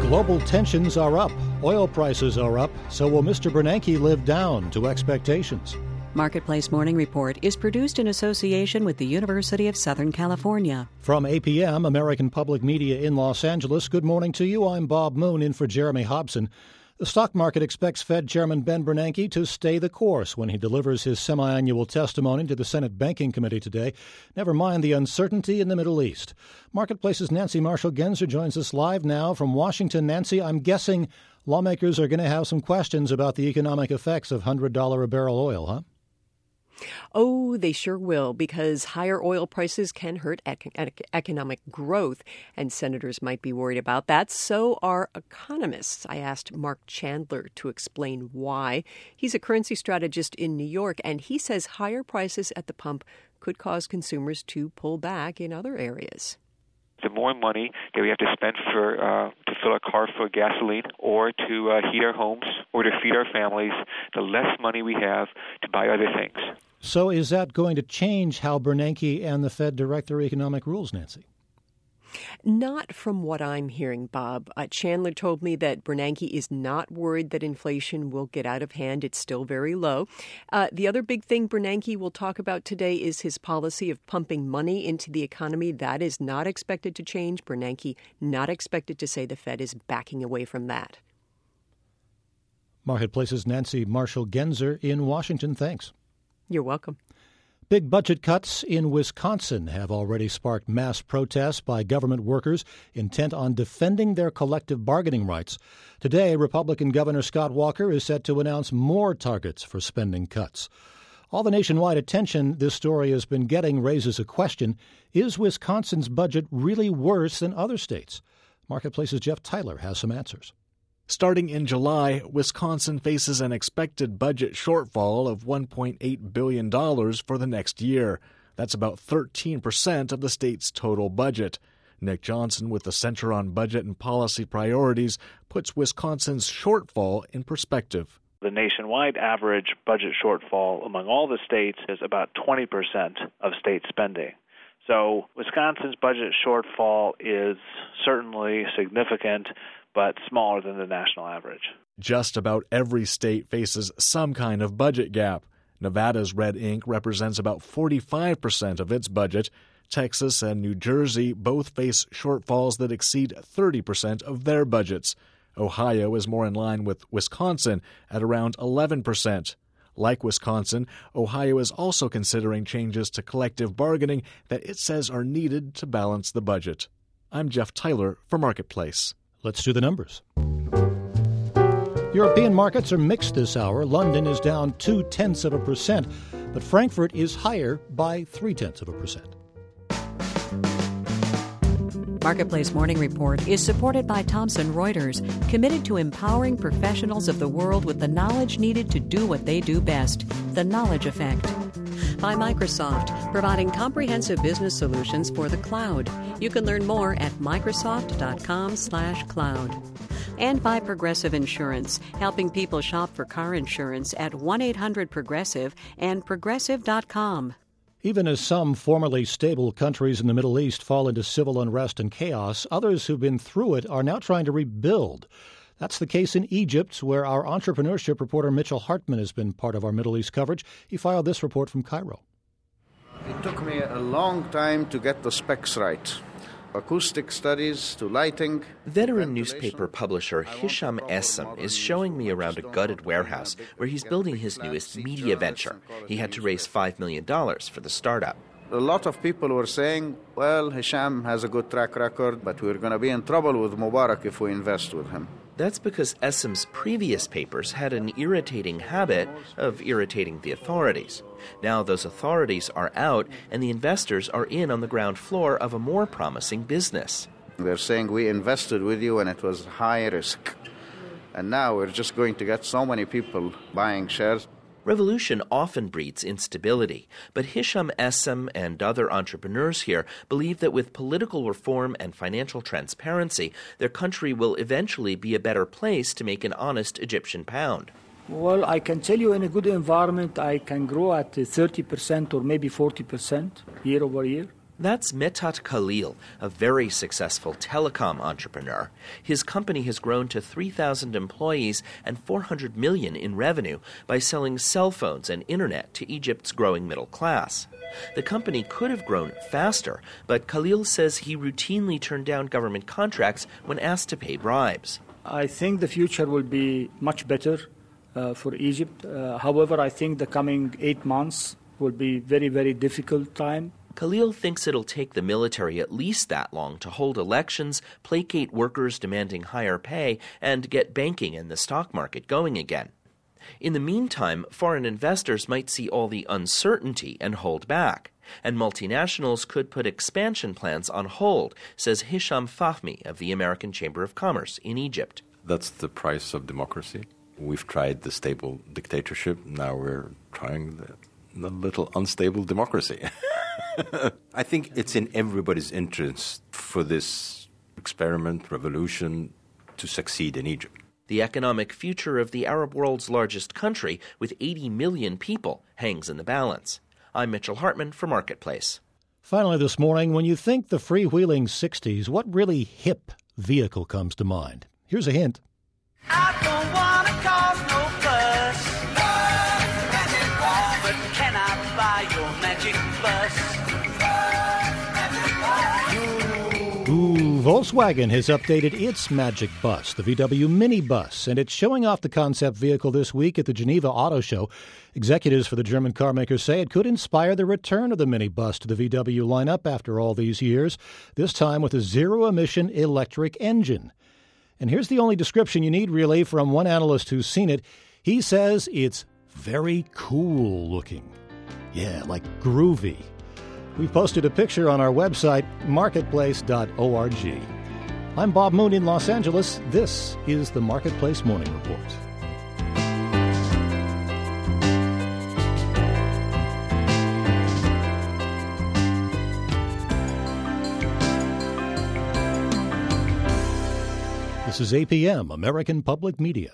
Global tensions are up, oil prices are up, so will Mr. Bernanke live down to expectations? Marketplace Morning Report is produced in association with the University of Southern California. From APM, American Public Media in Los Angeles, good morning to you. I'm Bob Moon in for Jeremy Hobson. The stock market expects Fed Chairman Ben Bernanke to stay the course when he delivers his semi-annual testimony to the Senate Banking Committee today. Never mind the uncertainty in the Middle East. Marketplace's Nancy Marshall-Genzer joins us live now from Washington. Nancy, I'm guessing lawmakers are going to have some questions about the economic effects of $100 a barrel oil, huh? Oh, they sure will, because higher oil prices can hurt economic growth, and senators might be worried about that. So are economists. I asked Mark Chandler to explain why. He's a currency strategist in New York, and he says higher prices at the pump could cause consumers to pull back in other areas. The more money that we have to spend to fill our car for gasoline or to heat our homes or to feed our families, the less money we have to buy other things. So is that going to change how Bernanke and the Fed direct their economic rules, Nancy? Not from what I'm hearing, Bob. Chandler told me that Bernanke is not worried that inflation will get out of hand. It's still very low. The other big thing Bernanke will talk about today is his policy of pumping money into the economy. That is not expected to change. Bernanke not expected to say the Fed is backing away from that. Marketplace's Nancy Marshall-Genzer in Washington. Thanks. You're welcome. Big budget cuts in Wisconsin have already sparked mass protests by government workers intent on defending their collective bargaining rights. Today, Republican Governor Scott Walker is set to announce more targets for spending cuts. All the nationwide attention this story has been getting raises a question: is Wisconsin's budget really worse than other states? Marketplace's Jeff Tyler has some answers. Starting in July, Wisconsin faces an expected budget shortfall of $1.8 billion for the next year. That's about 13% of the state's total budget. Nick Johnson with the Center on Budget and Policy Priorities puts Wisconsin's shortfall in perspective. The nationwide average budget shortfall among all the states is about 20% of state spending. So Wisconsin's budget shortfall is certainly significant, but smaller than the national average. Just about every state faces some kind of budget gap. Nevada's red ink represents about 45% of its budget. Texas and New Jersey both face shortfalls that exceed 30% of their budgets. Ohio is more in line with Wisconsin at around 11%. Like Wisconsin, Ohio is also considering changes to collective bargaining that it says are needed to balance the budget. I'm Jeff Tyler for Marketplace. Let's do the numbers. European markets are mixed this hour. London is down 0.2%, but Frankfurt is higher by 0.3%. Marketplace Morning Report is supported by Thomson Reuters, committed to empowering professionals of the world with the knowledge needed to do what they do best, the Knowledge Effect. By Microsoft, providing comprehensive business solutions for the cloud. You can learn more at Microsoft.com/cloud. And by Progressive Insurance, helping people shop for car insurance at 1-800-PROGRESSIVE and Progressive.com. Even as some formerly stable countries in the Middle East fall into civil unrest and chaos, others who've been through it are now trying to rebuild. That's the case in Egypt, where our entrepreneurship reporter Mitchell Hartman has been part of our Middle East coverage. He filed this report from Cairo. It took me a long time to get the specs right. Acoustic studies to lighting. Veteran newspaper publisher Hisham Essam is showing me around a gutted warehouse where he's building his newest media venture. He had to raise $5 million for the startup. A lot of people were saying, well, Hisham has a good track record, but we're going to be in trouble with Mubarak if we invest with him. That's because Essam's previous papers had an irritating habit of irritating the authorities. Now those authorities are out, and the investors are in on the ground floor of a more promising business. They're saying we invested with you and it was high risk. And now we're just going to get so many people buying shares. Revolution often breeds instability, but Hisham Essam and other entrepreneurs here believe that with political reform and financial transparency, their country will eventually be a better place to make an honest Egyptian pound. Well, I can tell you in a good environment, I can grow at 30% or maybe 40% year over year. That's Metat Khalil, a very successful telecom entrepreneur. His company has grown to 3,000 employees and $400 million in revenue by selling cell phones and internet to Egypt's growing middle class. The company could have grown faster, but Khalil says he routinely turned down government contracts when asked to pay bribes. I think the future will be much better for Egypt. However, I think the coming 8 months will be very, very difficult time. Khalil thinks it'll take the military at least that long to hold elections, placate workers demanding higher pay, and get banking and the stock market going again. In the meantime, foreign investors might see all the uncertainty and hold back, and multinationals could put expansion plans on hold, says Hisham Fahmy of the American Chamber of Commerce in Egypt. That's the price of democracy. We've tried the stable dictatorship, now we're trying the little unstable democracy. I think it's in everybody's interest for this experiment, revolution, to succeed in Egypt. The economic future of the Arab world's largest country, with 80 million people, hangs in the balance. I'm Mitchell Hartman for Marketplace. Finally this morning, when you think the freewheeling 60s, what really hip vehicle comes to mind? Here's a hint. I don't want to cause no fuss, but can I buy your magic bus? Ooh, Volkswagen has updated its Magic Bus, the VW Mini Bus, and it's showing off the concept vehicle this week at the Geneva Auto Show. Executives for the German carmaker say it could inspire the return of the Mini Bus to the VW lineup after all these years, this time with a zero-emission electric engine. And here's the only description you need, really, from one analyst who's seen it. He says it's very cool looking. Yeah, like groovy. We've posted a picture on our website, marketplace.org. I'm Bob Moon in Los Angeles. This is the Marketplace Morning Report. This is APM, American Public Media.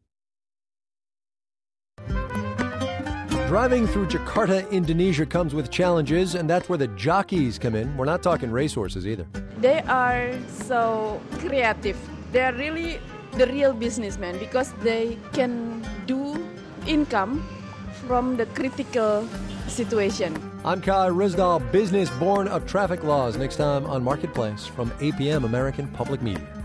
Driving through Jakarta, Indonesia comes with challenges, and that's where the jockeys come in. We're not talking racehorses either. They are so creative. They're really the real businessmen because they can do income from the critical situation. I'm Kai Rizdal, business born of traffic laws. Next time on Marketplace from APM, American Public Media.